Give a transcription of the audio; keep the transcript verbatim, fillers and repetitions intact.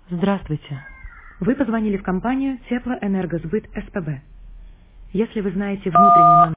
Здравствуйте. Вы позвонили в компанию Теплоэнергосбыт СПБ. Если вы знаете внутренний номер